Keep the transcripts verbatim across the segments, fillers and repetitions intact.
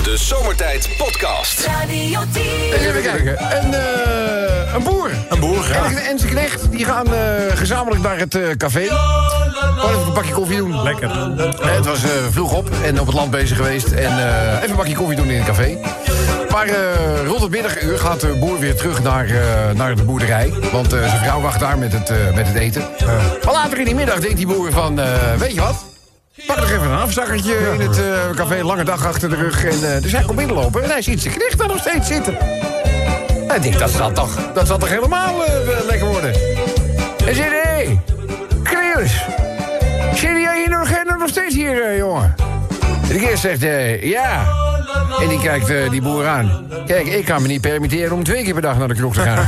De Zomertijd Podcast. Radio tien. Even kijken. Een, uh, een boer. Een boer, ja. En, en zijn knecht, die gaan uh, gezamenlijk naar het uh, café. Gewoon even een bakje koffie doen. Lekker. Uh, het was uh, vroeg op en op het land bezig geweest. En uh, even een bakje koffie doen in het café. Maar uh, rond het middaguur gaat de boer weer terug naar, uh, naar de boerderij. Want uh, zijn vrouw wacht daar met het, uh, met het eten. Uh. Maar later in die middag denkt die boer van, uh, weet je wat? Pak nog even een afzakkertje in het uh, café. Lange dag achter de rug. En, uh, dus hij komt binnenlopen en hij ziet zijn knecht daar nog steeds zitten. Hij denkt, dat zal toch, dat zal toch helemaal uh, lekker worden. En zegt, hé, hey, Kleus, zit jij hier nog, nog steeds hier, uh, jongen? En de keer zegt, uh, ja. En die kijkt uh, die boer aan. Kijk, ik kan me niet permitteren om twee keer per dag naar de kroeg te gaan.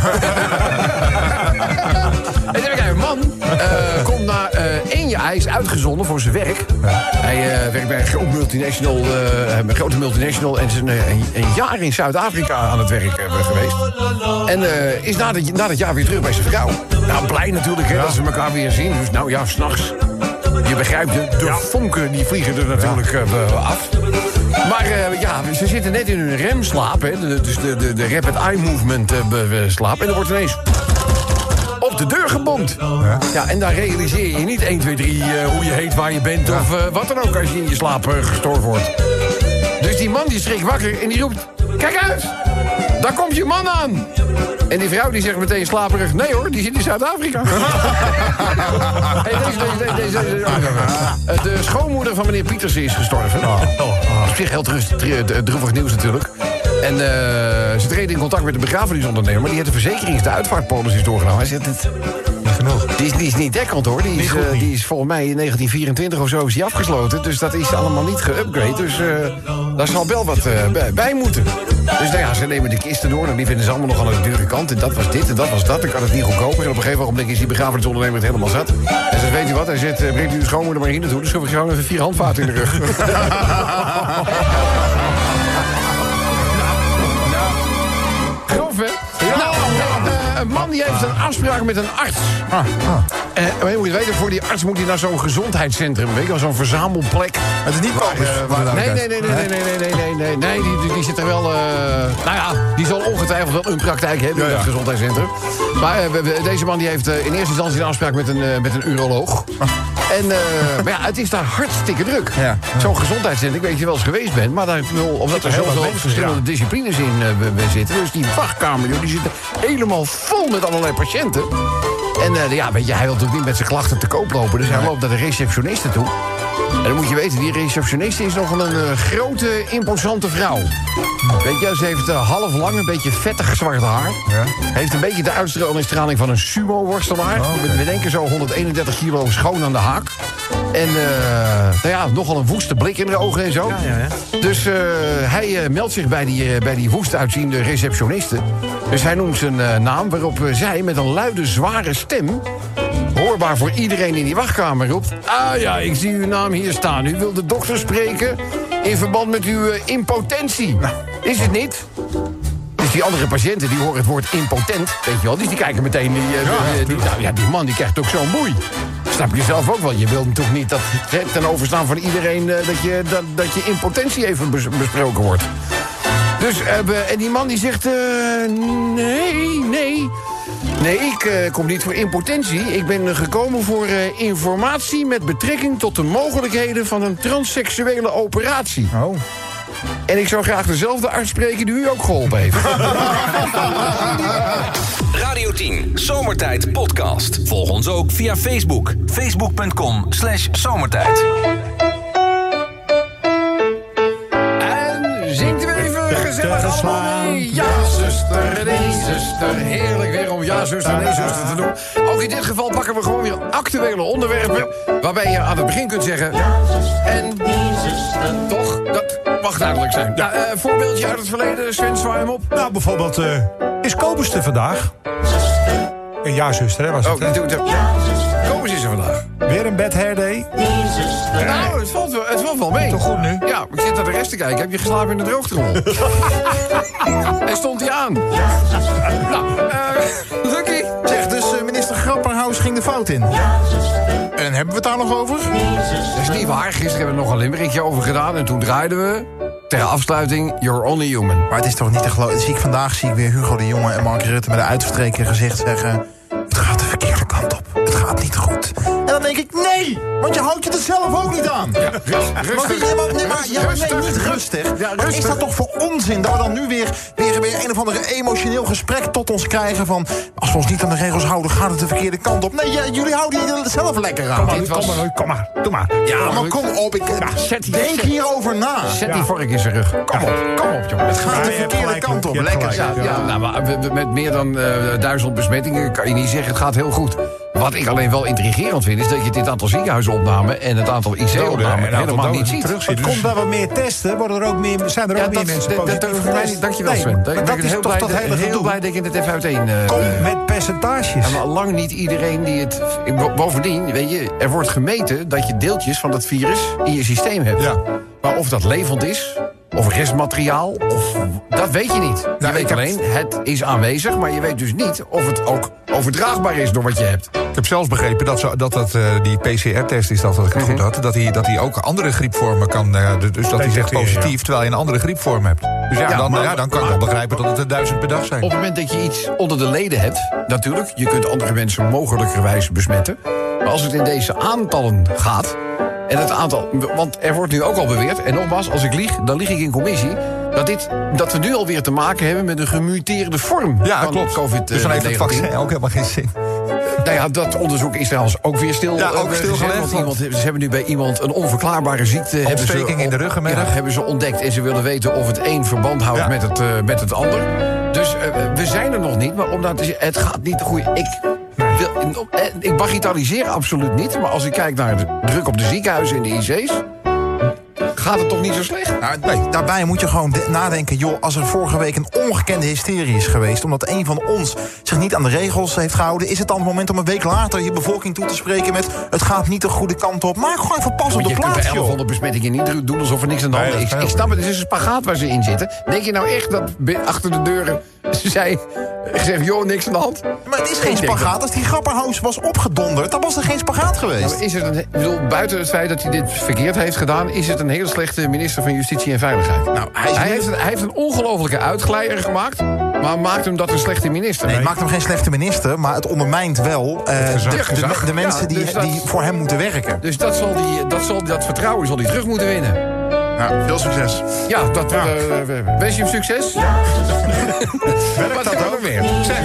En dan een man uh, komt na uh, één jaar, hij is uitgezonden voor zijn werk. Hij uh, werkt bij een grote multinational, uh, een grote multinational en is een, een, een jaar in Zuid-Afrika aan het werk uh, geweest. En uh, is na, de, na dat jaar weer terug bij zijn vrouw. Nou, blij natuurlijk hè, ja. dat ze elkaar weer zien. Dus nou ja, s'nachts. Je begrijpt het, de ja. vonken die vliegen er natuurlijk ja. uh, af. Maar uh, ja, ze zitten net in hun remslaap, hè, de, dus de, de, de rapid eye movement uh, slaap. En er wordt ineens op de deur gebomd. Ja. ja, en daar realiseer je niet één, twee, drie uh, hoe je heet, waar je bent ja. of uh, wat dan ook als je in je slaap uh, gestoord wordt. Dus die man die schrikt wakker en die roept, kijk uit, daar komt je man aan. En die vrouw die zegt meteen slaperig, nee hoor, die zit in Zuid-Afrika. Hey, deze, deze, deze, deze, deze. De schoonmoeder van meneer Pietersen is gestorven. Oh, oh, oh. Op zich heel droevig nieuws natuurlijk. En uh, ze treden in contact met de begrafenisondernemer. Die heeft de verzekerings, de uitvaartpolis doorgenomen. Hij zegt het. Die is, die is niet dekkend hoor. Die is, uh, die is volgens mij in negentien vierentwintig of zo is die afgesloten. Dus dat is allemaal niet geupgrade. Dus uh, daar zal wel wat uh, bij, bij moeten. Dus nou ja, ze nemen de kisten door. En die vinden ze allemaal nog aan de dure kant. En dat was dit en dat was dat. Dan kan het niet goedkoper. En op een gegeven moment is die begrafenisondernemer het helemaal zat. En ze weet u wat, hij zegt, uh, brengt u de schoonmoeder maar hier naartoe. Dus schroef ik gewoon even vier handvaten in de rug. Grof, hè? Nou, een man die heeft een afspraak met een arts. Ah, ah. En maar je moet weten, voor die arts moet hij naar zo'n gezondheidscentrum. Weet je wel, zo'n verzamelplek. Het is niet Kobus. Uh, nee, nee, nee, nee, nee, nee, nee, nee, nee, nee, die, die, die zit er wel... Uh, nou ja, die zal ongetwijfeld wel een praktijk hebben in ja, ja. het gezondheidscentrum. Maar uh, deze man die heeft uh, in eerste instantie een afspraak met een, uh, met een uroloog. Ah. En, uh, maar ja, het is daar hartstikke druk. Ja, ja. Zo'n gezondheidscentrum, ik weet dat je wel eens geweest bent, maar daar, omdat er zoveel verschillende ja. disciplines in uh, zitten. Dus die wachtkamer, joh, die zit helemaal vol met allerlei patiënten. En uh, ja, weet je, hij wil natuurlijk niet met zijn klachten te koop lopen. Dus hij loopt naar de receptioniste toe. En dan moet je weten, die receptioniste is nog een uh, grote, imposante vrouw. Weet je, ze heeft uh, half lang, een beetje vettig zwart haar. Ja. Heeft een beetje de uitstraling van een sumo-worstelaar. Oh, okay. We denken zo honderdeenendertig kilo schoon aan de haak. En uh, nou ja, nogal een woeste blik in de ogen en zo. Ja, ja, ja. Dus uh, hij uh, meldt zich bij die, uh, bij die woest uitziende receptioniste. Dus hij noemt zijn uh, naam, waarop uh, zij met een luide, zware stem, hoorbaar voor iedereen in die wachtkamer, roept: ah ja, ik zie uw naam hier staan. U wilt de dokter spreken in verband met uw uh, impotentie. Is het niet? Dus die andere patiënten die horen het woord impotent, weet je wel. Dus die kijken meteen, die, uh, ja, die, die, nou, ja, die man die krijgt ook zo'n boei. Snap je zelf ook wel. Je wilt natuurlijk niet dat ten overstaan van iedereen uh, dat, je, dat, dat je impotentie even bes, besproken wordt. Dus, uh, en die man die zegt, uh, nee, nee. Nee, ik uh, kom niet voor impotentie. Ik ben uh, gekomen voor uh, informatie met betrekking tot de mogelijkheden van een transseksuele operatie. Oh. En ik zou graag dezelfde arts spreken die u ook geholpen heeft. Radio tien, Zomertijd Podcast. Volg ons ook via Facebook. Facebook.com slash zomertijd. En zingt u even gezellig allemaal mee. Ja, zuster, nee, zuster. Heerlijk weer om ja, zuster, nee, zuster te doen. Ook in dit geval pakken we gewoon weer actuele onderwerpen, waarbij je aan het begin kunt zeggen: ja, zuster, en nee, zuster. Toch? Dat mag duidelijk zijn. Ja, uh, voorbeeldje uit het verleden, Sven, zwaai hem op. Nou, bijvoorbeeld, uh, is Kobus er vandaag? Zuster. Uh, ja, zuster, hè, was het? Oh, doe, doe. Ja, zuster. Kobus is er vandaag. Weer een bad hair day? Nee, zuster. Nou, het valt, wel, het valt wel mee. Toch goed nu? Ja, ik zit naar de rest te kijken. Heb je geslapen in de droogtrommel? En stond hij aan? Ja, zuster. Nou, uh, Lucky. Zeg, dus uh, minister Grapperhaus ging de fout in. Ja, zuster. En hebben we het daar nog over? Nee, zuster. Dat is niet waar. Gisteren hebben we er nog een limmerikje over gedaan en toen draaiden we... ter afsluiting, you're only human. Maar het is toch niet te geloven. Zie ik vandaag zie ik weer Hugo de Jonge en Mark Rutte met een uitverstreken gezicht zeggen: het gaat de verkeerde kant op. Het gaat niet goed. En dan denk ik, nee! Want je houdt je er zelf ook niet aan. Ja, rust, rustig. Maar, nee, maar, nee, maar, ja, maar nee, niet rustig. Ja, rustig. Wat is dat toch voor onzin dat we dan nu weer, weer, weer een of ander emotioneel gesprek tot ons krijgen van: als we ons niet aan de regels houden, gaat het de verkeerde kant op. Nee, ja, jullie houden je er zelf lekker aan. Kom maar, was... kom maar, kom maar, doe maar. Ja, maar kom op, ik ja, zet die, denk zet, hierover na. Zet die vork in zijn rug. Kom op, kom op, jongen. Het gaat de verkeerde kant op, lekker. Ja, ja, nou, maar met meer dan uh, duizend besmettingen kan je niet zeggen het gaat heel goed. Wat ik alleen wel intrigerend vind, is dat je dit aantal ziekenhuisopnamen en het aantal I C-opnamen helemaal niet ziet. Het dus... komt wel wat meer testen, worden er ook meer, zijn er ook ja, meer dat, mensen dat, positief dat, dat, Dankjewel, nee, Sven. Dat, dat is heel blij, dat hele heel blij dat ik het even uiteen... Uh, Kom met percentages. Ja, maar lang niet iedereen die het... Bovendien, weet je, er wordt gemeten dat je deeltjes van dat virus in je systeem hebt. Ja. Maar of dat levend is, of restmateriaal, of dat weet je niet. Je nou, weet alleen, heb... het is aanwezig, maar je weet dus niet of het ook overdraagbaar is door wat je hebt. Ik heb zelfs begrepen dat zo, dat, dat uh, die P C R-test is dat, dat ik het mm-hmm. goed had, dat hij dat hij ook andere griepvormen kan, uh, dus dat hij zegt positief, ja. Terwijl je een andere griepvorm hebt. Dus ja, ja, dan, maar, ja dan kan maar, ik wel begrijpen dat het er duizend per dag zijn. Op het moment dat je iets onder de leden hebt, natuurlijk, je kunt andere mensen mogelijkerwijs besmetten. Maar als het in deze aantallen gaat, en het aantal, want er wordt nu ook al beweerd, en nogmaals, als ik lieg, dan lieg ik in commissie, dat, dit, dat we nu alweer te maken hebben met een gemuteerde vorm ja, van klopt. COVID. Dus dan heeft het vaccin ook helemaal geen zin. Nou ja, dat onderzoek is trouwens ook weer stil. Ja, ook stilgelegd. Iemand, ze hebben nu bij iemand een onverklaarbare ziekte. Ontsteking in de ruggenmerg. Ja, hebben ze ontdekt en ze willen weten of het een verband houdt ja. met, het, uh, met het ander. Dus uh, we zijn er nog niet, maar omdat het gaat niet goed. Ik... Wil, ik bagatelliseer absoluut niet, maar als ik kijk naar de druk op de ziekenhuizen en de I C's, gaat het toch niet zo slecht? Nou, nee, daarbij moet je gewoon de- nadenken, joh, als er vorige week een ongekende hysterie is geweest, omdat een van ons zich niet aan de regels heeft gehouden, is het dan het moment om een week later je bevolking toe te spreken met: het gaat niet de goede kant op. Maak gewoon even pas op de plaats, joh. Je kunt bij elfhonderd besmettingen niet doen alsof er niks aan de hand is. Ik, ik snap het, het is een spagaat waar ze in zitten. Denk je nou echt dat achter de deuren ze zei, gezegd, joh, niks aan de hand? Maar het is geen spagaat. Als die grapperhaus was opgedonderd, dan was er geen spagaat geweest. Nou, is het een, ik bedoel, buiten het feit dat hij dit verkeerd heeft gedaan, is het een hele slechte minister van Justitie en Veiligheid. Nou, hij, hij, heeft een, hij heeft een ongelofelijke uitglijder gemaakt, maar maakt hem dat een slechte minister? Nee, het maakt hem geen slechte minister, maar het ondermijnt wel uh, de, de, de, de mensen ja, dus die, dat, die voor hem moeten werken. Dus dat, zal die, dat, zal, dat vertrouwen zal hij terug moeten winnen. Nou, veel succes. Ja, dat, ja. Uh, wens je hem succes? Ja. Werkt dat ook weer? Zeg,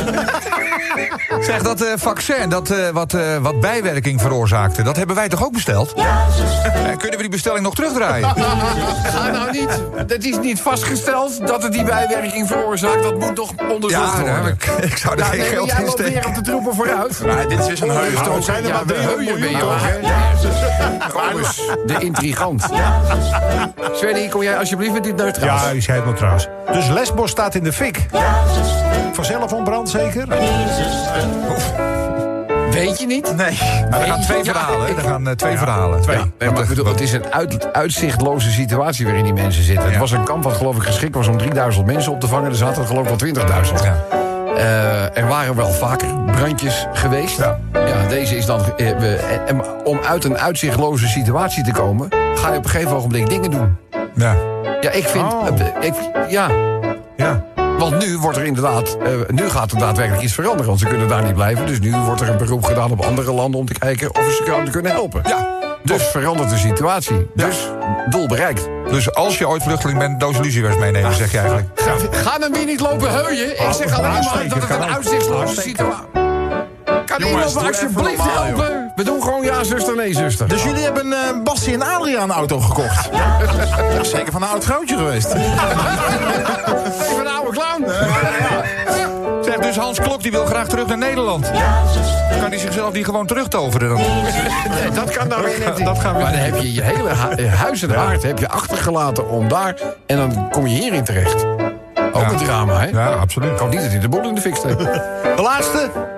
zeg dat uh, vaccin, dat uh, wat, uh, wat bijwerking veroorzaakte, dat hebben wij toch ook besteld? Ja. En kunnen we die bestelling nog terugdraaien? Ja, nou niet. Het is niet vastgesteld dat het die bijwerking veroorzaakt. Dat moet toch onderzocht ja, worden. Ik, ik zou er ja, geen nee, geld in steken. Jij loopt weer op de troepen vooruit. Ja, dit is weer zo'n heus. Nou, zijn er ja, maar heuien ben je ook, hè? De intrigant. Ja. Svenny, kom jij alsjeblieft met dit neutraal? Ja, is helemaal trouwens. Dus Lesbos staat in de fik. Vanzelf ontbrand zeker? Weet je niet? Nee. Nou, er gaan twee ja, verhalen. Ik... Er gaan uh, twee ja, verhalen. Twee. Ja, nee, maar ik bedoel, het is een uit, uitzichtloze situatie waarin die mensen zitten. Ja. Het was een kamp wat geloof ik geschikt was om drieduizend mensen op te vangen. Er zaten er geloof ik wel twintigduizend. Ja. Uh, er waren wel vaker brandjes geweest. Ja. Ja, deze is dan... Uh, uh, uh, om uit een uitzichtloze situatie te komen, ga je op een gegeven ogenblik dingen doen. Ja. Ja, ik vind... Oh. Uh, ik, ja. Ja. Want nu wordt er inderdaad... Uh, nu gaat er daadwerkelijk iets veranderen, want ze kunnen daar niet blijven. Dus nu wordt er een beroep gedaan op andere landen om te kijken of ze elkaar kunnen helpen. Ja. Dus verandert de situatie. Ja. Dus doel bereikt. Dus als je ooit vluchteling bent, doos lucifers meenemen, zeg je eigenlijk. Ga, ga hem weer niet lopen heuien. Ik zeg alleen maar dat het een uitzichtloze situatie... Kan Jongens, iemand alsjeblieft normaal, helpen? Joh. We doen gewoon ja, zuster, nee, zuster. Dus jullie hebben een uh, Bassie en Adriaan auto gekocht? Dat is zeker van een oud grootje geweest. Even een oude clown. Zeg, dus Hans Klok die wil graag terug naar Nederland. Kan hij zichzelf niet gewoon terugtoveren dan? Nee, dat kan dan weer net niet. Dat gaan we maar dan heb je je hele hu- huis en haard heb je achtergelaten om daar... en dan kom je hierin terecht. Ook ja. Een drama, hè? Ja, absoluut. Ik hoop niet dat hij de boel in de fik steekt. De laatste...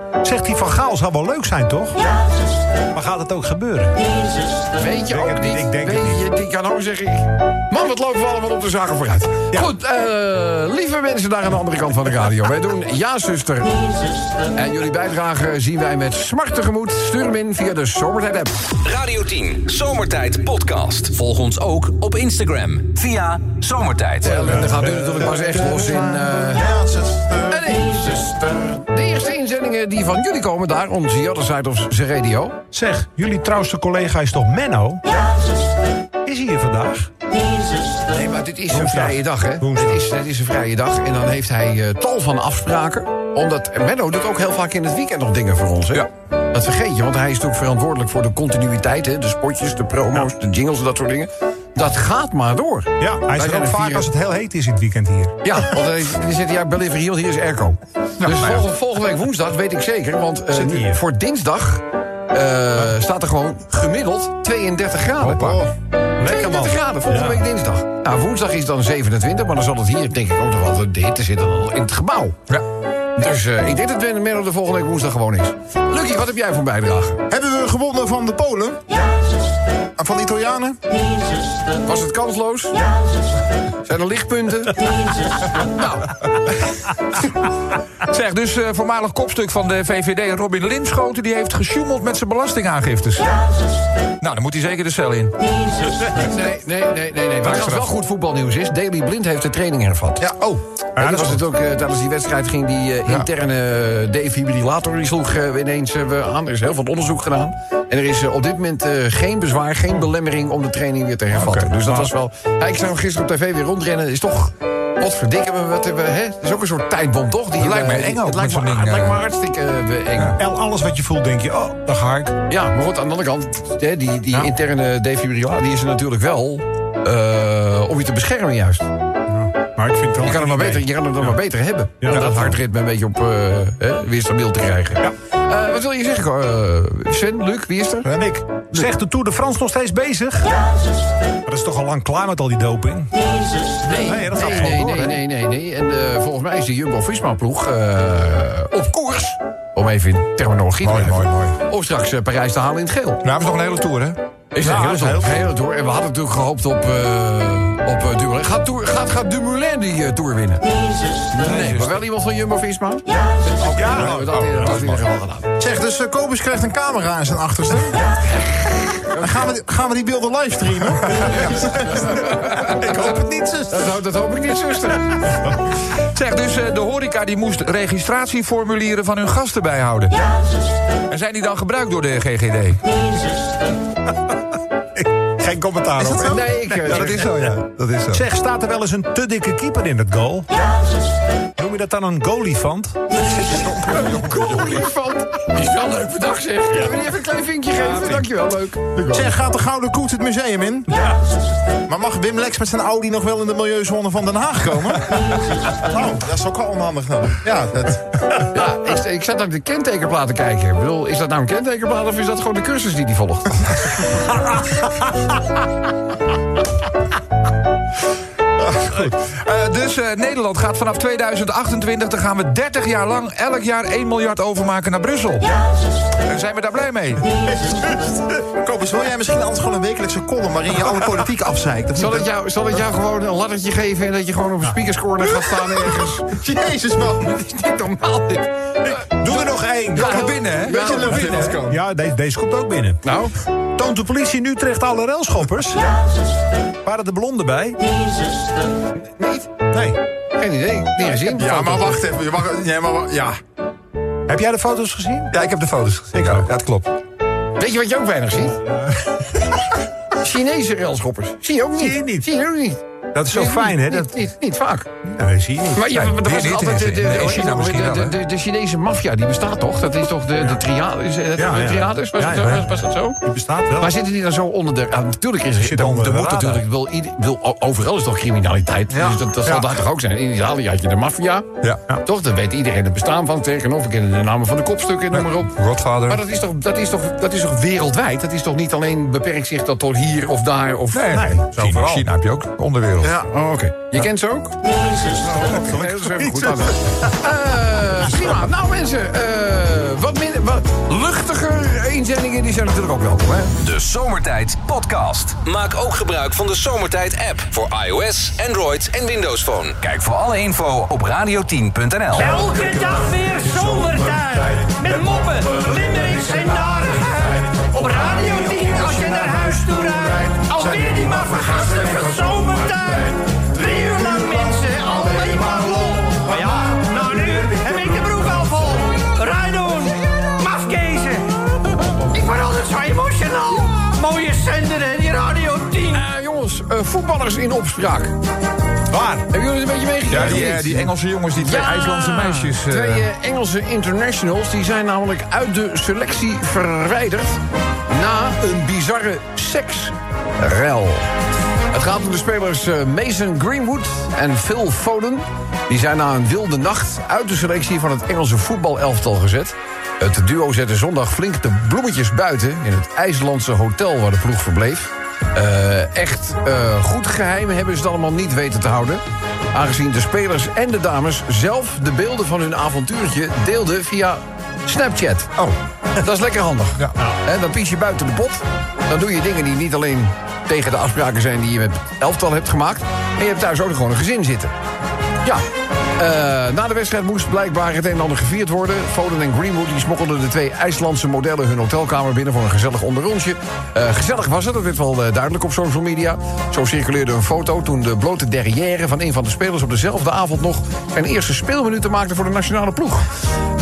Zegt die Van Gaal zou wel leuk zijn, toch? Maar gaat het ook gebeuren? Weet je denk ook het niet. niet, ik denk Weet het je, ik kan ook zeggen... Man, wat lopen we allemaal op de zaken vooruit. Ja. Goed, eh, lieve mensen daar aan de andere kant van de radio. Wij doen Ja, zuster. En jullie bijdrage zien wij met smart tegemoet. Stuur hem in via de Zomertijd-app. Radio tien, Zomertijd podcast. Volg ons ook op Instagram via Zomertijd. En dan gaat nu natuurlijk pas echt los in... Uh, Ja, zuster. en één, zuster. De eerste inzendingen die van jullie komen daar... on the other side of the radio. Zeg, jullie trouwste collega is toch Menno? Is hij hier vandaag? Nee, maar dit is een Woensdag. vrije dag, hè? Woensdag. Dit is, dit is een vrije dag. En dan heeft hij uh, tal van afspraken. Omdat Menno doet ook heel vaak in het weekend nog dingen voor ons, hè? Ja. Dat vergeet je, want hij is natuurlijk verantwoordelijk voor de continuïteit, hè? De spotjes, de promo's, de jingles en dat soort dingen. Dat gaat maar door. Ja, hij is zijn er ook er vaak vier- als het heel heet is in het weekend hier. Ja, want hij die zit ja, Believe hier, hier is airco. Dus volgende, volgende week woensdag weet ik zeker, want uh, Zit hij hier? voor dinsdag uh, staat er gewoon gemiddeld tweeëndertig graden. Hoppa. Lekker man. tweeëndertig graden volgende Ja. week dinsdag. Nou, woensdag is dan zevenentwintig, maar dan zal het hier denk ik ook nog wel de hitte zitten al in het gebouw. Ja. Dus uh, ik denk dat Menno de volgende week woensdag gewoon is. Lucky, wat heb jij voor bijdrage? Hebben we gewonnen van de Polen? En van de Italianen? Was het kansloos? Zijn er lichtpunten? Nou, Zeg, dus uh, voormalig kopstuk van de V V D, Robin Linschoten... die heeft gesjoemeld met zijn belastingaangiftes. Nou, dan moet hij zeker de cel in. nee, nee, nee, nee. nee. Maar als wel goed voetbalnieuws is, Daley Blind heeft de training hervat. Ja, oh. En Ja, dat dat was is het ook, uh, tijdens die wedstrijd ging die uh, interne uh, defibrillator... die sloeg uh, ineens uh, aan. Er is heel veel onderzoek gedaan. En er is uh, op dit moment uh, geen bezwaar, geen belemmering... om de training weer te hervatten. Oké. Dus dat was wel... Ja, ik zag hem gisteren op tv weer rondrennen. Is toch... Wat verdikken we, wat hebben we, hè? Het is ook een soort tijdbom, toch? Die, Het lijkt me uh, eng ook Het lijkt met me, zo'n het ding, lijkt me uh, hartstikke uh, eng. Ja. El, alles wat je voelt, denk je, oh, daar ga ik. maar goed, aan de andere kant... Hè, die, die Ja. interne defibrillator die is er natuurlijk wel... Uh, om je te beschermen juist. Maar ik vind het wel Je kan hem maar een beter, idee. je kan hem dan maar beter hebben. Ja, om dat dat wel. hartritme een beetje op, uh, hè, weer stabiel te krijgen. Ja. Uh, wat wil je zeggen, uh, Sven, Luc, wie is er? En ik. Zegt de Tour de France nog steeds bezig? Maar dat is toch al lang klaar met al die doping? Nee, Nee, dat gaat nee, gewoon nee, door, nee, hè? nee, nee, nee. En uh, volgens mij is de Jumbo-Visma-ploeg uh, op koers. Om even in terminologie te Mooi, blijven. mooi, mooi. Om straks uh, Parijs te halen in het geel. Nou, hebben ze nog een hele tour, hè? Is Ja, dat heel, is heel heel, heel door. En we hadden natuurlijk gehoopt op, uh, op uh, Dumoulin. Gaat, tour, gaat, gaat Dumoulin die uh, Tour winnen? Nee, maar wel iemand van Jumbo-Visma? Ja, Ja, dat dat in dat in ieder geval gedaan. Zeg, dus uh, Kobus krijgt een camera in zijn achterste. En gaan we, gaan we die beelden livestreamen? Ik hoop het niet, zuster. Dat, dat hoop ik niet, zuster. Zeg, dus uh, de horeca die moest registratieformulieren van hun gasten bijhouden. En zijn die dan gebruikt door de G G D? Geen commentaar Is dat op. zo? Nee, ik... Ja, dat is zo, ja. Dat is zo. Zeg, staat er wel eens een te dikke keeper in het goal? Noem je dat dan een goalifant? olifant. Die is wel een leuke dag, zeg. Ja. Wil je even een klein vinkje geven? Dankjewel, leuk. Zeg, gaat de Gouden Koets het museum in? Maar mag Wim Lex met zijn Audi nog wel in de milieuzone van Den Haag komen? Oh, dat is ook wel onhandig dan. Ja, dat... Ja, ik, ik zat naar de kentekenplaat te kijken. Ik bedoel, is dat nou een kentekenplaat of is dat gewoon de cursus die die volgt? Uh, dus uh, Nederland gaat vanaf tweeduizend achtentwintig... dan gaan we dertig jaar lang elk jaar één miljard overmaken naar Brussel. En zijn we daar blij mee? Kobus, wil jij misschien anders gewoon een wekelijkse column... waarin je alle politiek afzeikt? Of Zal niet? het jou, zal het jou gewoon een laddertje geven... en dat je gewoon op een speakerscorner gaat staan ergens? Jezus, man. Dat is niet normaal, dit. Doe er nog één. Ja, Gaat heel- binnen, hè? Ja, Beetje lucht in het komen. Ja, deze, deze komt ook binnen. Nou, Toont de politie in Utrecht alle railschoppers? Waren de blonden bij? niet. Nee. Geen idee. Niet gezien. Ja, maar wacht even. Je mag, ja, maar, wa- ja. Heb jij de foto's gezien? Ja, ik heb de foto's gezien. Ik ook. Ja, dat klopt. Weet je wat je ook weinig ziet? Chinese railschoppers. Zie je ook niet. Zie je niet. Zie je ook niet. Dat is zo Niet- fijn, hè? Niet, Dat, niet, niet vaak. nee, zie je niet. Maar ja, Nee, maar er was hier niet altijd de, in- de, in de, China de- misschien wel, de, hè? de, de Chinese maffia, die bestaat toch? Dat is toch de, de triades? Ja, ja. triades? Was, Ja, het ja. zo? Was, was dat zo? Die bestaat wel. Maar zitten die dan zo onder de... Ah, natuurlijk is er... Zit Er, onder er de moet radar. natuurlijk wel... ieder- wil, o- overal is toch criminaliteit? Ja. Dus dat, dat zal Ja. daar toch ook zijn? In Italië had je de maffia. Ja. Ja. Toch? Dan weet iedereen het bestaan van. Tegenover, we kennen de namen van de kopstukken, noem maar op. Godfather. Maar dat is, toch, dat, is toch, dat is toch wereldwijd? Dat is toch niet alleen beperkt zich dat tot hier of daar? Of... Nee, Nee, nee. zo China, vooral. China heb je ook onderwereld. wereld. Ja, oh, oké. Okay. Je ja. kent ze ook? Nee, dat is even goed aan. Uh, prima. Nou mensen, uh, wat, minder, wat luchtiger inzendingen, die zijn natuurlijk ook welkom. Hè? De Zomertijd Podcast. Maak ook gebruik van de Zomertijd app voor iOS, Android en Windows Phone. Kijk voor alle info op radio tien punt n l. Elke dag weer Zomertijd. Met moppen, limmerings en narigheid. Op Radio tien als je naar huis toe rijdt. Alweer die maar vergasten van Zomertijd. Drie uur lang mensen, alleen maar lol. Maar ja, na een uur heb ik de broek al vol. Rijdoen, mafkezen. Ik word altijd zo emotional. Mooie zender en die Radio tien. Uh, jongens, uh, voetballers in opspraak. Waar? Hebben jullie het een beetje meegekregen? Ja, die, uh, die Engelse jongens, die twee ja, IJslandse meisjes. Uh... Twee uh, Engelse internationals, die zijn namelijk uit de selectie verwijderd na een bizarre seksrel. Het gaat om de spelers uh, Mason Greenwood en Phil Foden. Die zijn na een wilde nacht uit de selectie van het Engelse voetbalelftal gezet. Het duo zette zondag flink de bloemetjes buiten in het IJslandse hotel waar de ploeg verbleef. Uh, echt uh, goed geheim hebben ze het allemaal niet weten te houden. Aangezien de spelers en de dames zelf de beelden van hun avontuurtje deelden via Snapchat. Oh, dat is lekker handig. Ja. En dan pies je buiten de pot. Dan doe je dingen die niet alleen tegen de afspraken zijn die je met het elftal hebt gemaakt. En je hebt thuis ook nog gewoon een gezin zitten. Ja. Uh, na de wedstrijd moest blijkbaar het een en ander gevierd worden. Foden en Greenwood die smokkelden de twee IJslandse modellen hun hotelkamer binnen voor een gezellig onderrondje. Uh, gezellig was het, dat werd wel uh, duidelijk op social media. Zo circuleerde een foto toen de blote derrière van een van de spelers op dezelfde avond nog zijn eerste speelminuten maakte voor de nationale ploeg. Uh,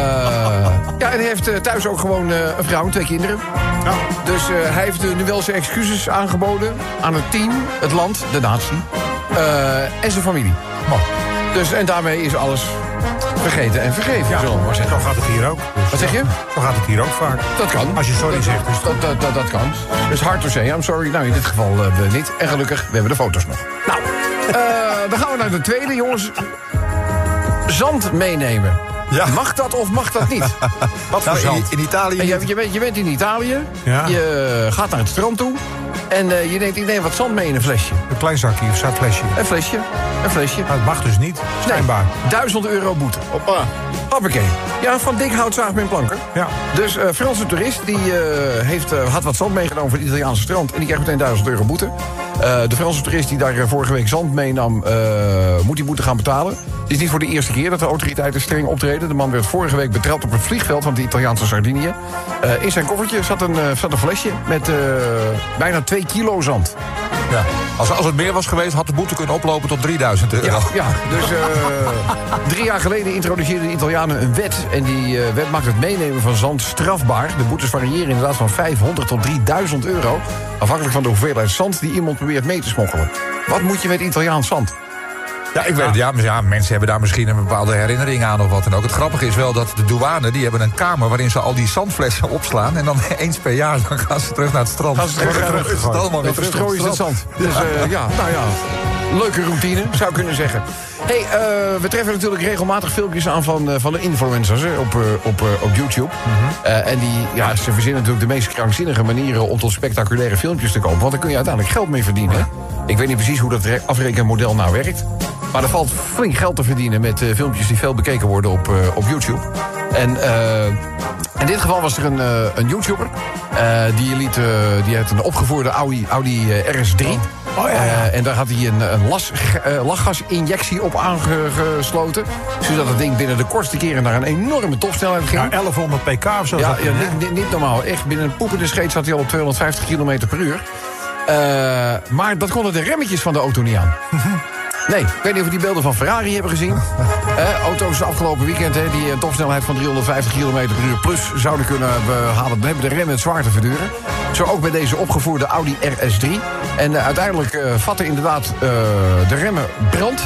ja, en hij heeft uh, thuis ook gewoon uh, een vrouw en twee kinderen. Ja. Dus uh, hij heeft uh, nu wel zijn excuses aangeboden aan het team, het land, de natie uh, en zijn familie. Oh. Dus, en daarmee is alles vergeten en vergeven. Ja, zullen we maar zeggen. Zo gaat het hier ook. Dus wat zeg je? Zo gaat het hier ook vaak. Dat kan. Als je sorry dat, zegt. Dus dat, dat, dat, dat kan. Dus hard to say, I'm sorry. Nou, in dit geval uh, niet. En gelukkig, we hebben de foto's nog. Nou, uh, dan gaan we naar de tweede, jongens. Zand meenemen. Ja. Mag dat of mag dat niet? Wat voor nou, zand? In, in Italië? Je, je, bent, je bent in Italië. Ja. Je gaat naar het strand toe. En uh, je denkt, ik neem wat zand mee in een flesje. Een klein zakje of zo'n flesje? Een flesje. Een flesje. Nou, het mag dus niet. Schijnbaar. Nee, duizend euro boete. Hoppa. Hoppakee. Ja, van dik hout zaag met planken. Ja. Dus een uh, Franse toerist die uh, heeft, uh, had wat zand meegenomen voor het Italiaanse strand. En die krijgt meteen duizend euro boete. Uh, de Franse toerist die daar uh, vorige week zand meenam, uh, moet die boete gaan betalen. Het is niet voor de eerste keer dat de autoriteiten streng optreden. De man werd vorige week betrapt op het vliegveld van de Italiaanse Sardinië. Uh, in zijn koffertje zat een, uh, zat een flesje met uh, bijna twee kilo zand. Ja. Als, als het meer was geweest, had de boete kunnen oplopen tot drieduizend euro. Ja, ja dus uh, drie jaar geleden introduceerden de Italianen een wet. En die uh, wet maakt het meenemen van zand strafbaar. De boetes variëren inderdaad van vijfhonderd tot drieduizend euro. Afhankelijk van de hoeveelheid zand die iemand probeert mee te smokkelen. Wat moet je met Italiaans zand? Ja, ik weet het. Ja, ja, mensen hebben daar misschien een bepaalde herinnering aan of wat dan ook. Het grappige is wel dat de douane, die hebben een kamer waarin ze al die zandflessen opslaan. En dan eens per jaar dan gaan ze terug naar het strand. Gaan ze terug, terug, terug, terug, allemaal weer terug strooien ze het zand. Dus uh, ja, nou ja, leuke routine, zou ik kunnen zeggen. Hey, uh, we treffen natuurlijk regelmatig filmpjes aan van, uh, van de influencers hè, op, uh, op, uh, op YouTube. Mm-hmm. Uh, en die, ja, ze verzinnen natuurlijk de meest krankzinnige manieren om tot spectaculaire filmpjes te komen. Want daar kun je uiteindelijk geld mee verdienen. Hè? Ik weet niet precies hoe dat afrekenmodel nou werkt. Maar er valt flink geld te verdienen met uh, filmpjes die veel bekeken worden op, uh, op YouTube. En uh, in dit geval was er een, uh, een YouTuber. Uh, die, liet, uh, die had een opgevoerde Audi, Audi uh, R S drie. Oh, ja, ja. Uh, en daar had hij een, een las, uh, lachgasinjectie op aangesloten. Zodat het ding binnen de kortste keren naar een enorme topsnelheid ging. Ja, elfhonderd pk of zo. Ja, ja niet, niet, niet normaal. Echt, binnen een poepende scheet zat hij al op tweehonderdvijftig kilometer per uur. Uh, maar dat konden de remmetjes van de auto niet aan. Nee, ik weet niet of we die beelden van Ferrari hebben gezien. Eh, auto's afgelopen weekend hè, die een topsnelheid van driehonderdvijftig kilometer per uur plus zouden kunnen halen. Dan hebben de remmen het zwaar te verduren. Zo ook bij deze opgevoerde Audi R S drie. En uh, uiteindelijk uh, vatte inderdaad uh, de remmen brand.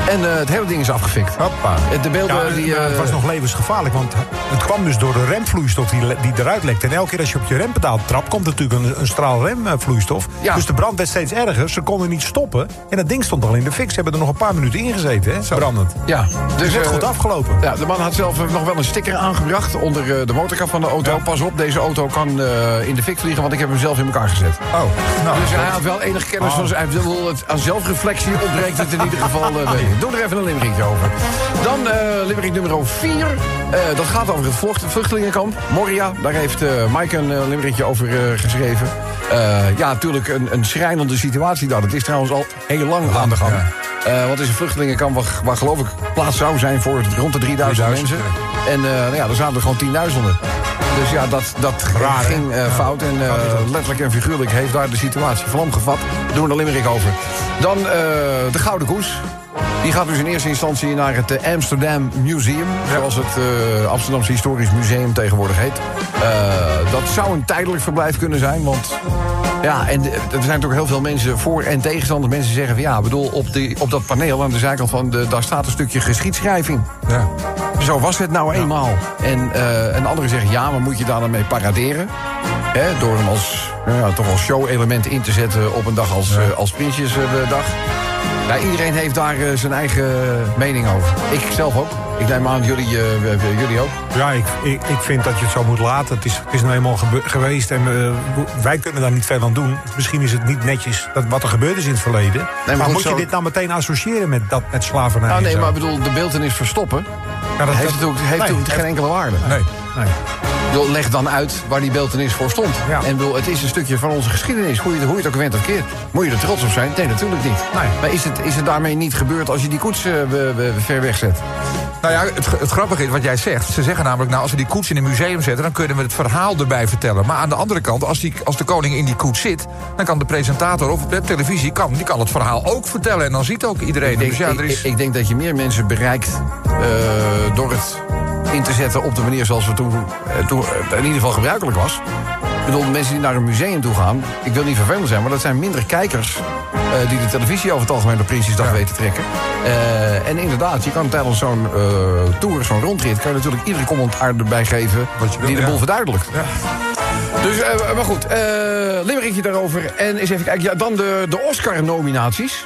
En uh, het hele ding is afgefikt. Hoppa. De beelden Ja, die... Uh, het was nog levensgevaarlijk, want het kwam dus door de remvloeistof die, die eruit lekte. En elke keer als je op je rempedaal trapt, komt er natuurlijk een, een straal remvloeistof. Ja. Dus de brand werd steeds erger. Ze konden niet stoppen. En dat ding stond al in de fik. Ze hebben er nog een paar minuten in gezeten, hè? Brandend. Ja, Dus dus het is uh, goed afgelopen. Ja, de man had zelf nog wel een sticker aangebracht onder uh, de motorkap van de auto. Ja. Pas op, deze auto kan uh, in de fik vliegen, want ik heb hem zelf in elkaar gezet. Oh, nou. Dus hij had wel enige kennis oh. van zijn... Hij wil het aan zelfreflectie ontbreekt het in ieder geval. Uh, Doe er even een limerickje over. Dan uh, limerick nummer vier. Uh, dat gaat over het vlucht, vluchtelingenkamp. Moria, daar heeft uh, Maaike een uh, limerickje over uh, geschreven. Uh, ja, natuurlijk een, een schrijnende situatie daar. Dat is trouwens al heel lang aan de gang. Ja. Uh, wat is een vluchtelingenkamp waar, waar geloof ik plaats zou zijn voor rond de drieduizend mensen. En uh, nou ja, er zaten er gewoon tienduizenden. Dus ja, dat, dat Raar, ging uh, fout. En uh, letterlijk en figuurlijk heeft daar de situatie vlam gevat. Daar doen we een limerick over. Dan uh, de Gouden Koers. Die gaat dus in eerste instantie naar het uh, Amsterdam Museum. Zoals het uh, Amsterdamse Historisch Museum tegenwoordig heet. Uh, dat zou een tijdelijk verblijf kunnen zijn. Want ja, en de, er zijn natuurlijk heel veel mensen voor en tegenstanders. Mensen zeggen van ja, bedoel, op, de, op dat paneel aan de zijkant van de, daar staat een stukje geschiedschrijving. Ja. Zo was het nou eenmaal. En, uh, en anderen zeggen ja, maar moet je daar dan mee paraderen? Hè, door hem als, ja, toch als show-element in te zetten op een dag als, ja. uh, als Prinsjesdag. Ja, iedereen heeft daar uh, zijn eigen mening over. Ik zelf ook. Ik neem aan, jullie, uh, jullie ook. Ja, ik, ik, ik vind dat je het zo moet laten. Het is, het is nou eenmaal gebe- geweest en uh, wij kunnen daar niet veel aan doen. Misschien is het niet netjes dat wat er gebeurd is in het verleden. Nee, maar maar moet zo... je dit nou meteen associëren met, dat, met slavernij? Nou, nee, maar ik bedoel, de beeltenis verstoppen... Ja, dat heeft natuurlijk heeft nee, geen enkele waarde. Nee, nee. Bedoel, leg dan uit waar die beeltenis voor stond. Ja. En bedoel, het is een stukje van onze geschiedenis. Hoe je, hoe je het ook went of keert. Moet je er trots op zijn? Nee, natuurlijk niet. Nee. Maar is het, is het daarmee niet gebeurd als je die koets uh, we, we, ver weg zet? Nou ja, het, het grappige is wat jij zegt. Ze zeggen namelijk, nou, als we die koets in een museum zetten... dan kunnen we het verhaal erbij vertellen. Maar aan de andere kant, als, die, als de koning in die koets zit... dan kan de presentator of de televisie kan, die kan het verhaal ook vertellen. En dan ziet ook iedereen. Ik denk, dus ja, er is... ik, ik denk dat je meer mensen bereikt uh, door het in te zetten op de manier zoals we toen, uh, toen uh, in ieder geval gebruikelijk was. Ik bedoel, mensen die naar een museum toe gaan... ik wil niet vervelend zijn, maar dat zijn minder kijkers... Uh, die de televisie over het algemeen op Prinsjesdag ja. weten trekken. Uh, en inderdaad, je kan tijdens zo'n uh, tour, zo'n rondrit... kan je natuurlijk iedere commentaar erbij geven... Wat je wil, die de boel ja. verduidelijkt. Ja. Dus, uh, maar goed, uh, limerickje daarover. En eens even kijken, ja, dan de, de Oscar-nominaties.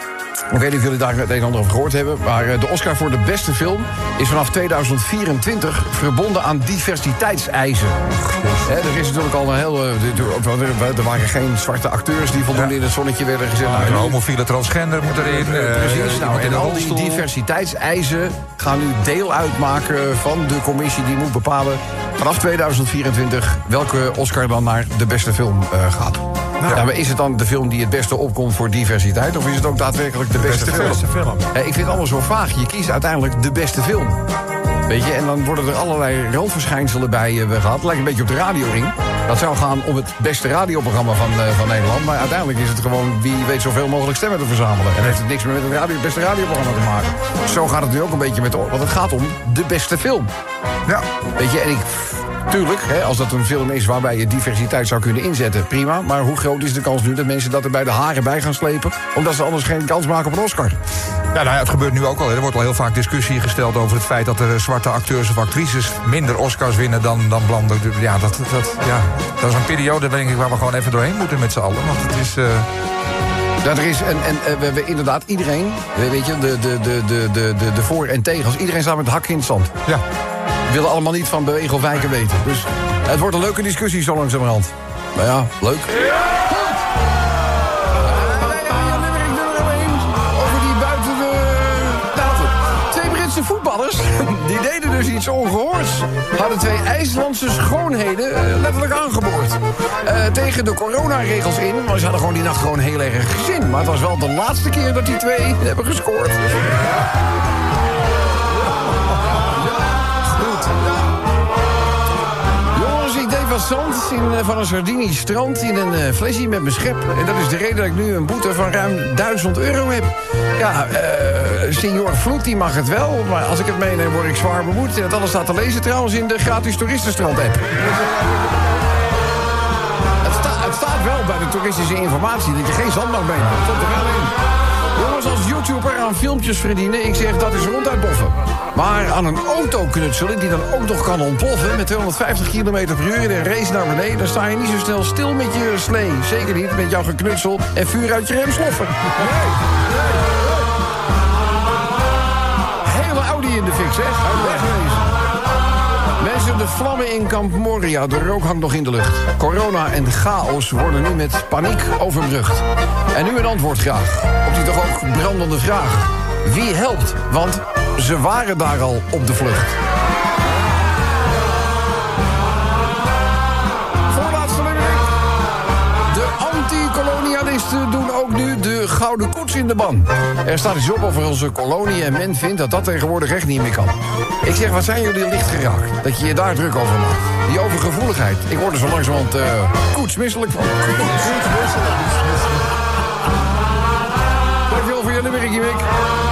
Ik weet niet of jullie daar het een en ander over gehoord hebben... maar de Oscar voor de beste film is vanaf tweeduizend vierentwintig... verbonden aan diversiteitseisen. He, er is natuurlijk al een heel... Er waren geen zwarte acteurs die voldoende ja. in het zonnetje werden gezet. Nou, een homofiele transgender moet erin. Uh, Precies, nou, en al die diversiteitseisen gaan nu deel uitmaken... van de commissie die moet bepalen... vanaf tweeduizend vierentwintig welke Oscar dan naar de beste film uh, gaat. Nou, ja, maar is het dan de film die het beste opkomt voor diversiteit... of is het ook daadwerkelijk de, de beste, beste film? Beste film. Eh, ik vind het allemaal zo vaag. Je kiest uiteindelijk de beste film. Weet je, en dan worden er allerlei randverschijnselen bij uh, gehad. Het lijkt een beetje op de radioring. Dat zou gaan om het beste radioprogramma van, uh, van Nederland. Maar uiteindelijk is het gewoon wie weet zoveel mogelijk stemmen te verzamelen. En heeft het niks meer met het radio, beste radioprogramma te maken. Zo gaat het nu ook een beetje met... Want het gaat om de beste film. Ja. Weet je, en ik... Tuurlijk, hè, als dat een film is waarbij je diversiteit zou kunnen inzetten, prima. Maar hoe groot is de kans nu dat mensen dat er bij de haren bij gaan slepen... omdat ze anders geen kans maken op een Oscar? Ja, nou ja, het gebeurt nu ook al. Er wordt al heel vaak discussie gesteld over het feit... dat er zwarte acteurs of actrices minder Oscars winnen dan, dan blonde. Ja dat, dat, ja, dat is een periode, denk ik, waar we gewoon even doorheen moeten met z'n allen. Want het is... Uh... Ja, er is, en, en we hebben inderdaad iedereen, weet je, de, de, de, de, de, de voor- en tegels... iedereen staat met de hak in het zand. Ja. We willen allemaal niet van bewegen of wijken weten. Dus het wordt een leuke discussie zo langzamerhand. Nou ja, leuk. Ja! Over die buiten de datum. Twee Britse voetballers, die deden dus iets ongehoords. Hadden twee IJslandse schoonheden letterlijk aangeboord. Uh, tegen de coronaregels in. Maar ze hadden gewoon die nacht gewoon heel erg zin. Maar het was wel de laatste keer dat die twee hebben gescoord. Wat zand in, van een Sardinisch strand in een uh, flesje met mijn schep. En dat is de reden dat ik nu een boete van ruim duizend euro heb. Ja, uh, Signor Vloed, die mag het wel. Maar als ik het meeneem, word ik zwaar bemoeid. En dat alles staat te lezen trouwens in de gratis toeristenstrand-app. Het, sta, het staat wel bij de toeristische informatie dat je geen zand mag meenemen. Dat stond er wel in. Jongens, als YouTube YouTuber aan filmpjes verdienen, ik zeg dat is ronduit boffen. Maar aan een auto knutselen die dan ook nog kan ontploffen met tweehonderdvijftig kilometer per uur in een race naar beneden, dan sta je niet zo snel stil met je slee. Zeker niet met jouw geknutsel en vuur uit je remsloffen. Nee, nee. Hele Audi in de fik, zeg. Wegwezen. Mensen, de vlammen in Kamp Moria, de rook hangt nog in de lucht. Corona en de chaos worden nu met paniek overbrugd. En nu een antwoord graag op die toch ook brandende vraag. Wie helpt? Want ze waren daar al op de vlucht. Voorlaatste limerick. De anti-kolonialisten doen ook nu de gouden koets in de ban. Er staat iets op over onze kolonie en men vindt dat dat tegenwoordig echt niet meer kan. Ik zeg, wat zijn jullie licht geraakt? Dat je je daar druk over maakt. Die overgevoeligheid. Ik word er zo langzamerhand uh, koetsmisselijk van. Dankjewel voor jullie werk, Mick.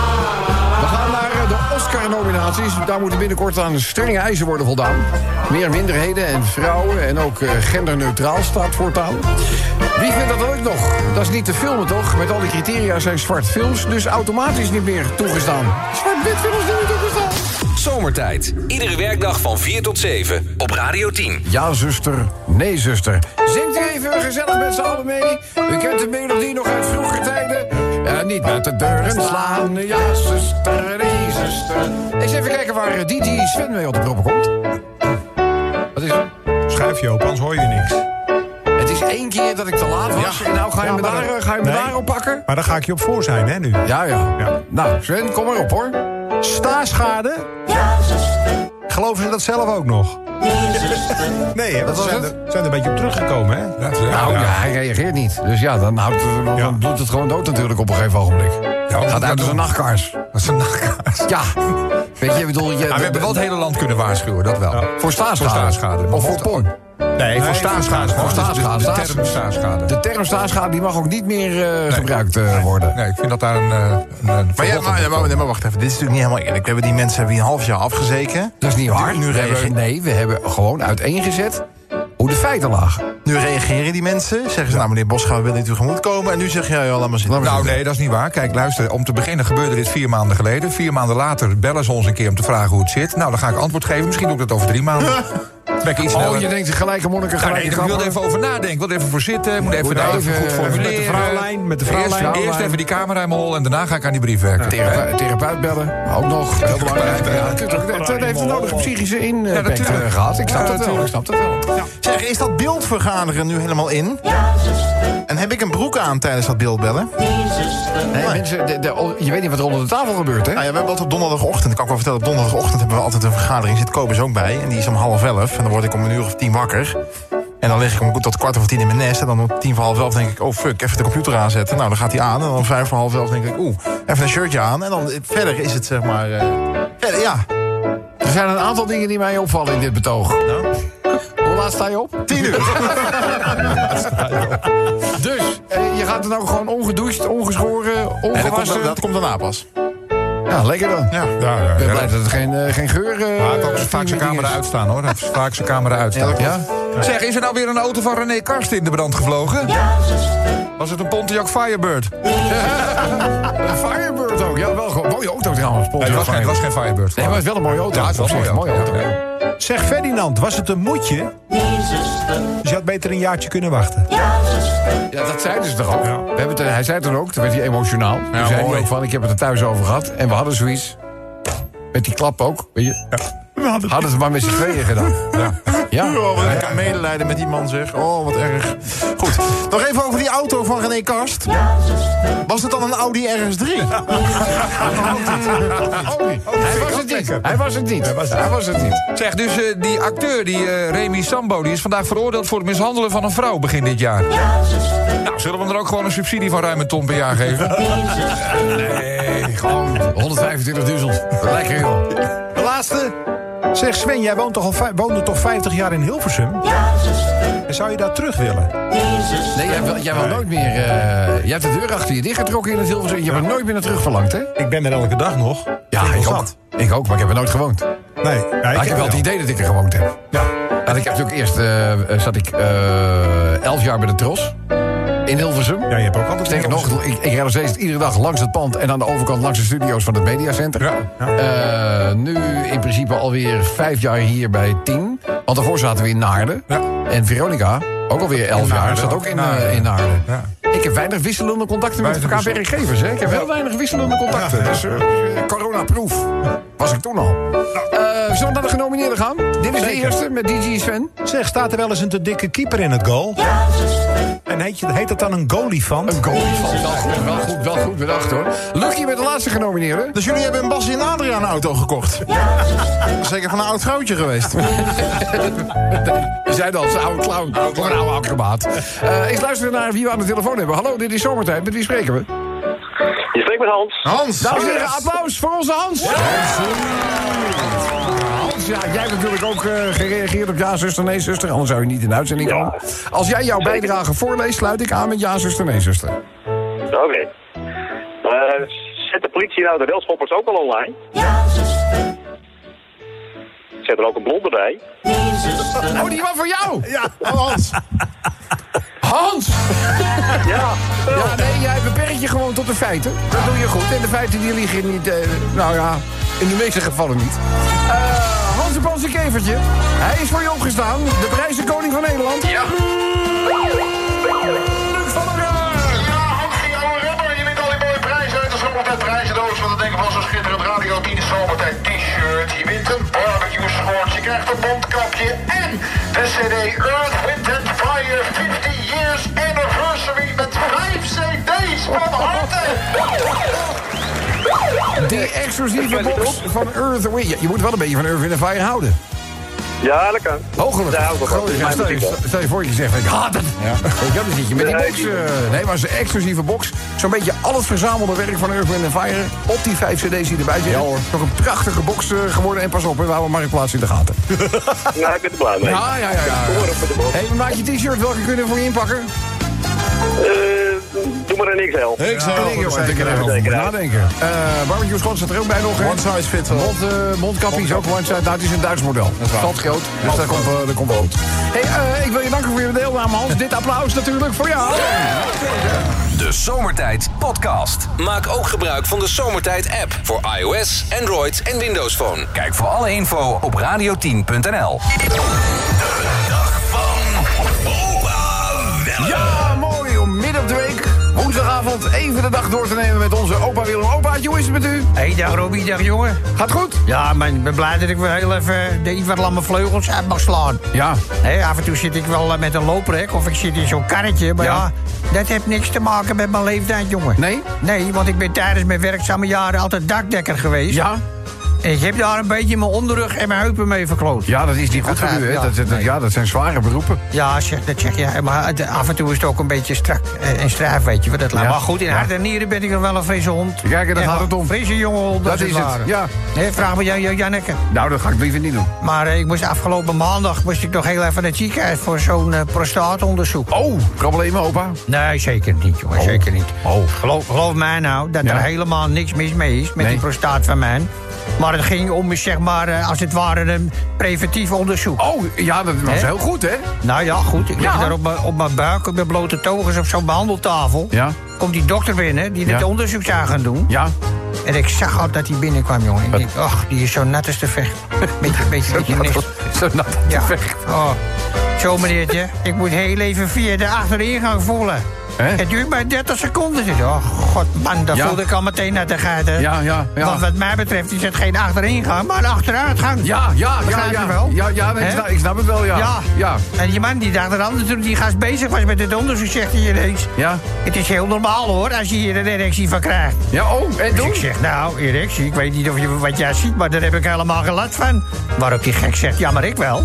We gaan naar de Oscar-nominaties. Daar moeten binnenkort aan strenge eisen worden voldaan. Meer minderheden en vrouwen en ook uh, genderneutraal staat voortaan. Wie vindt dat leuk nog? Dat is niet te filmen, toch? Met al die criteria zijn zwart films dus automatisch niet meer toegestaan. Zwart-wit films niet meer toegestaan. Zomertijd. Iedere werkdag van vier tot zeven op Radio tien. Ja, zuster. Nee, zuster. Zingt u even gezellig met z'n allen mee. U kent de melodie nog uit vroeger tijden. Ja, niet met de deuren slaan. Ja, zuster. Nee, zuster. Eens even kijken waar D J Sven mee op de proppen komt. Wat is het? Schuif je open, anders hoor je niks. Het is één keer dat ik te laat was. Ja. En nou ga je ja, me, daar, dan, ga je me nee, daar oppakken? Maar dan ga ik je op voor zijn, hè, nu. Ja, ja. ja. Nou, Sven, kom maar op, hoor. Staarschade? Ja, zuster. Geloven ze dat zelf ook nog? Nee, hè, want ze zijn, er, zijn er een beetje op teruggekomen, hè? Dat, ja, nou, ja, hij reageert niet. Dus ja, dan, houdt het, dan ja. doet het gewoon dood natuurlijk op een gegeven ogenblik. Ja, gaat uit als een nachtkaars. Dat is een nachtkaars. Ja. Weet je, ik bedoel... Je, ja, we hebben wel het hele land kunnen waarschuwen, dat wel. Ja. Voor staarschade. Voor staarschade. Of voor porn. Nee, nee, voor staatsschade. Voor staatsschade. De, de term staatsschade. De term staatsschade die mag ook niet meer uh, nee. gebruikt uh, worden. Nee, ik vind dat daar een... Uh, een maar, ja, maar, maar, maar wacht even, dit is natuurlijk niet helemaal eerlijk. We hebben die mensen hebben die een half jaar afgezeken. Dat is niet waar. Nu we hebben, nee, we hebben gewoon uiteengezet hoe de feiten lagen. Nu reageren die mensen. Zeggen ze, ja. nou meneer Bosga, we willen niet u tegemoet komen. En nu zeg je, ja, ja laat maar zitten. Nou nee, dat is niet waar. Kijk, luister, om te beginnen gebeurde dit vier maanden geleden. Vier maanden later bellen ze ons een keer om te vragen hoe het zit. Nou, dan ga ik antwoord geven. Misschien doe ik dat over drie maanden. Iets oh, sneller. Je denkt gelijke monniken, gelijke ja, nee, ik wil er even over nadenken. Ik wil er even voor zitten. Ik moet even, moet even, even goed formuleren. Met de vrouwlijn. Met de vrouwlijn. Eerst, eerst even die camera in mijn hol en daarna ga ik aan die brief werken. Ja, therapeut, therapeut bellen. Ook nog. Heel belangrijk. Ja, het heeft de nodige psychische impact ja, uh, gehad. Ik snap ja, dat wel. Ik snap dat wel. Ja. Zeg, is dat beeldvergaderen nu helemaal in? Ja, zuster. En heb ik een broek aan tijdens dat beeldbellen? Nee, zuster. Nee, nee. Mensen, de, de, je weet niet wat er onder de tafel gebeurt, hè? Nou ja, we hebben altijd op donderdagochtend. Ik kan ik wel vertellen, op donderdagochtend hebben we altijd een vergadering. Zit Kobus ook bij. En die is om half elf. En dan word ik om een uur of tien wakker. En dan lig ik om tot kwart over tien in mijn nest. En dan om tien voor half elf denk ik, oh fuck, even de computer aanzetten. Nou, dan gaat hij aan. En dan om vijf voor half elf denk ik, oeh, even een shirtje aan. En dan verder is het zeg maar, uh, verder, ja. Er zijn een aantal dingen die mij opvallen in dit betoog. Nou? Hoe laat sta je op? Tien uur. Dus, eh, je gaat er nou gewoon ongedoucht, ongeschoren, ongewassen... Dat komt, dat komt daarna pas. Ja, lekker dan. Ja. Ja, ja, ja. Ik ben blij dat het geen, uh, geen geur... Uh, ja, het had vaak zijn camera uitstaan, hoor. Het vaak zijn camera uitstaan. Ja, ja? Zeg, is er nou weer een auto van René Karsten in de brand gevlogen? Ja, zuster. Was het een Pontiac Firebird? Een Firebird ook, ja, wel gewoon. Mooie auto trouwens. Nee, het was, geen, het was geen Firebird. Nee, maar het is wel een mooie auto. Ja, het was een mooie auto. auto. Ja, ja. Zeg, Ferdinand, was het een moedje? Nee, zuster. Dus je had beter een jaartje kunnen wachten. Ja, zuster. Ja, dat zei dus toch ook. Ja. We hebben het, hij zei toen ook, toen werd hij emotionaal. Ja, toen zei hij ook van, ik heb het er thuis over gehad. En we hadden zoiets. Met die klap ook, weet je. Ja. We hadden, hadden het maar met z'n tweeën gedaan. Ja. Ja. Oh, wat ik kan medelijden met die man, zeg. Oh, wat erg. Goed, nog even over die auto van René Karst. Ja, was het dan een Audi R S drie? Oh, hij was het niet. Hij was het niet. Hij was, hij was het niet. Zeg, dus uh, die acteur, die uh, Remy Sambo, die is vandaag veroordeeld voor het mishandelen van een vrouw begin dit jaar. Ja, nou, zullen we hem er ook gewoon een subsidie van ruim een ton per jaar geven? Nee, gewoon honderdvijfentwintigduizend. Lekker, joh. De laatste. Zeg Sven, jij woont toch al vij- woonde toch vijftig jaar in Hilversum? Ja, zuster. En zou je daar terug willen? Nee, zuster. Nee, jij wil, jij wil nooit meer... Uh, je hebt de deur achter je dichtgetrokken in het Hilversum. Je hebt er nooit meer naar terug verlangd, hè? Ik ben er elke dag nog. Ja, ik, ik ook. Ik ook, maar ik heb er nooit gewoond. Nee. Ja, ik, maar ik heb wel het idee dat ik er gewoond heb. Ja. En ik heb natuurlijk eerst... Uh, zat ik uh, elf jaar bij de Tros. In Hilversum. Ja, je hebt ook altijd... Sterker nog, ik, ik rijd nog steeds iedere dag langs het pand... en aan de overkant langs de studio's van het Mediacenter. Ja, ja. Uh, nu in principe alweer vijf jaar hier bij Tien. Want daarvoor zaten we in Naarden. Ja. En Veronica, ook alweer elf jaar, zat ook in Naarden. Uh, in Naarden. Ja. Ik heb weinig wisselende contacten met elkaar werkgevers. Hè? Ik heb heel weinig wisselende contacten. Ja. Dus uh, coronaproof was ik toen al. Uh, zullen we naar de genomineerden gaan? Dit is Zeker. de eerste met D J Sven. Zeg, staat er wel eens een te dikke keeper in het goal? Ja. En heet, je, heet dat dan een goalifant? Een goalifant, wel goed, wel goed, wel goed bedacht hoor. Lucky met de laatste genomineerde. Dus jullie hebben een Bassie en Adriaan auto gekocht? Ja. Zeker van een oud vrouwtje geweest. Je zei al, een oude clown, of een oude acrobaat. Uh, ik luister naar wie we aan de telefoon hebben. Hallo, dit is Zomertijd. Met wie spreken we? Je spreekt met Hans. Hans. Dames en heren, applaus voor onze Hans. Ja. Hans, ja, jij hebt natuurlijk ook uh, gereageerd op Ja, zuster, nee, zuster. Anders zou je niet in de uitzending komen. Ja. Als jij jouw bijdrage voorleest, sluit ik aan met Ja, zuster, nee, zuster. Oké. Okay. Uh, zet de politie nou de railschoppers ook al online? Ja, zuster. Zet er ook een blonde bij? Nee, zuster. Oh, die was voor jou? Ja, Hans. Hans! Ja, ja, nee, jij beperkt je gewoon tot de feiten. Dat doe je goed. En de feiten die liggen niet, uh, nou ja, in de meeste gevallen niet. Uh, Hans de Panse Kevertje, hij is voor je opgestaan. De prijzenkoning van Nederland. Ja. Luc van der Rijn. Ja, Hansie, oude rapper. Je wint al die mooie prijzen uit de Zomertijd prijzendoos. Wat te denken van zo'n schitterend Radio tien Zomertijd t-shirt. Je wint een barbecue schort. Je krijgt een mondkapje en de C D Earth, Wind and Fire vijftig years anniversary met vijf C D's van harte. De exclusieve box van Earth and Wind. Ja, je moet wel een beetje van Earth, Wind and Fire houden. Ja, dat kan. Hogelijk. Ja, ja, stel, je, stel je voor je zegt, ik haat het. Ja. Ja, dan zit je met die box. Uh, nee, maar het is een exclusieve box. Zo'n beetje al het verzamelde werk van Earth, Wind and Fire op die vijf C D's die erbij zitten. Ja, hoor. Nog een prachtige box uh, geworden. En pas op, we houden Marktplaats in de gaten. Nou, ik ben er blij mee. Ja, ja, ja. ja. Hé, hey, maak je t-shirt. Welke kunnen we voor je inpakken? Uh, doe maar een X L. X L, nee, jongen, ik er even over nadenken. Uh, barbecue schot staat er ook bij nog. One size fits all. Mond, uh, mondkapje is ook one size. Nou, het is een Duits model. Dat is groot, dus dat komt, uh, dat komt wel goed. Hey, uh, ik wil je danken voor je deelname, Hans. Dit applaus natuurlijk voor jou. De Zomertijd Podcast. Maak ook gebruik van de Zomertijd app voor iOS, Android en Windows Phone. Kijk voor alle info op radio tien punt n l. De dag van Opa Willem. Ja, mooi. Om midden op de week, woensdagavond, even de dag door te nemen met onze opa Willem. Opaatje, hoe is het met u? Hey, dag Robbie, dag jongen. Gaat goed? Ja, maar ik ben blij dat ik weer heel even de iets wat lamme vleugels uit mag slaan. Ja. Hey, af en toe zit ik wel met een looprek of ik zit in zo'n karretje, maar ja. ja, dat heeft niks te maken met mijn leeftijd, jongen. Nee? Nee, want ik ben tijdens mijn werkzame jaren altijd dakdekker geweest. Ja. En ik heb daar een beetje mijn onderrug en mijn heupen mee verkloot. Ja, dat is niet goed voor u, hè? Ja, dat, dat, nee. ja, dat zijn zware beroepen. Ja, zeg, dat zeg je. Maar het, af en toe is het ook een beetje strak en strijf, weet je wat dat laat. Ja. Maar goed, in ja. hart en nieren ben ik nog wel een frisse hond. Kijk, daar gaat het om. Frisse jonge hond, dat, dat is het. Waren. Ja. Nee, vraag me jou, Janneke. Nou, dat ga ik liever niet doen. Maar uh, ik moest afgelopen maandag moest ik nog heel even naar het ziekenhuis voor zo'n uh, prostaatonderzoek. Oh, problemen, opa? Nee, zeker niet, jongen. Oh. Zeker niet. Oh. Geloof, geloof mij nou dat ja. er helemaal niks mis mee is met nee. die prostaat van mij. Maar het ging om, zeg maar, als het ware een preventief onderzoek. Oh, ja, dat was He? heel goed, hè? Nou ja, goed. Ik ja. lig daar op mijn, op mijn buik, op mijn blote togen op zo'n behandeltafel. Ja. Komt die dokter binnen, die dit ja. onderzoek zou gaan doen. Ja. En ik zag al dat hij binnenkwam, jongen. En ik denk, ach, die is zo nat als te vecht. Beetje, beetje, beetje niks. Zo nat als te vecht. Oh. Zo, meneertje, ik moet heel even via de achteringang voelen. He? Het duurt maar dertig seconden. Oh, god, man, dat ja. voelde ik al meteen naar de gaten. Ja, ja, ja. Want wat mij betreft is het geen achteringang, maar een achteruitgang. Ja, ja, ja, ja. Wel? Ja, ja, nee, ik, snap, ik snap het wel, ja. ja. ja. En die man die dacht er anders toen die gast bezig was met het onderzoek, zegt hij ineens. Ja. Het is heel normaal, hoor, als je hier een erectie van krijgt. Ja, oh, en dus toen? ik zeg, nou, erectie, ik weet niet of je wat jij ziet, maar daar heb ik helemaal geen last van. Waarop die gek zegt, ja, maar ik wel.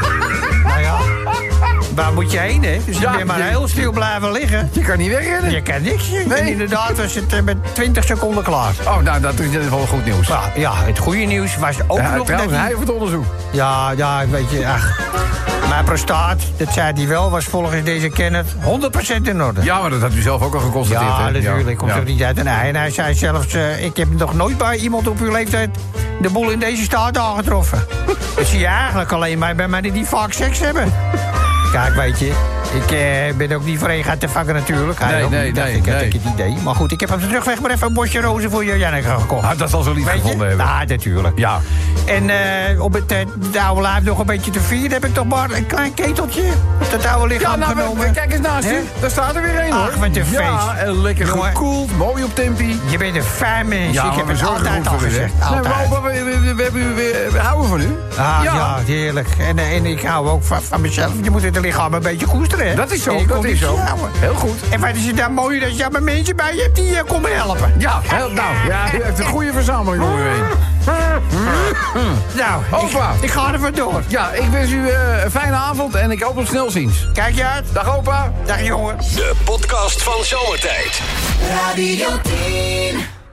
Nou ja. Waar moet je heen, hè? Dus ja, je bent maar je... heel stil blijven liggen. Je kan niet wegrennen. Je kan niks. Nee. En inderdaad was het uh, met twintig seconden klaar. Oh, nou, dat is in ieder geval goed nieuws. Ja, ja, het goede nieuws was ook ja, nog... Trouwens, hij heeft het onderzoek. Ja, ja, weet je, ach... Mijn prostaat, dat zei hij wel, was volgens deze kenner honderd procent in orde. Ja, maar dat had u zelf ook al geconstateerd, ja, hè? Natuurlijk, ja, komt ja. er niet uit. En hij, en hij zei zelfs, uh, ik heb nog nooit bij iemand op uw leeftijd de boel in deze staat aangetroffen. Dat zie je eigenlijk alleen maar bij mij die vaak seks hebben. Kijk, weet je, ik eh, ben ook niet voor één gaat te vangen natuurlijk. Hij Nee, ook nee, niet, dacht nee, ik, had nee. ik het idee. Maar goed, ik heb op de terugweg maar even een bosje rozen voor je Janneke gekocht. Ah, dat zal ze lief Weet je? gevonden hebben. Ja, natuurlijk. Ja. En eh, op het uh, oude lijf nog een beetje te vieren heb ik toch maar een klein keteltje op dat oude lichaam Ja, nou, genomen. kijk eens naast je. Daar staat er weer een, hoor. Ach, wat een feest. Ja, en lekker Jongen. gekoeld, mooi op tempi. Je bent een fijn mens. Ja, ik maar heb we het zorgen altijd goed al voor u, hè. gezegd. Nee, Altijd. maar we, we, we, we, hebben u weer- we houden van u. Ah, ja, heerlijk. En, eh, en ik hou ook van, van mezelf. Je moet het lichaam een beetje koesteren, hè? Dat is zo, En je dat conditie is zo. houden. Heel goed. En wat is het dan mooi dat je allemaal mensen bij je hebt die je komen helpen. Ja, heel, nou, ja, u heeft een goede verzameling om u heen. Nou, Opa. ik, ik ga er vandoor. Ja, ik wens u eh, een fijne avond en ik hoop op snel ziens. Kijk je uit. Dag opa. Dag jongen. De podcast van Zomertijd. Radio tien.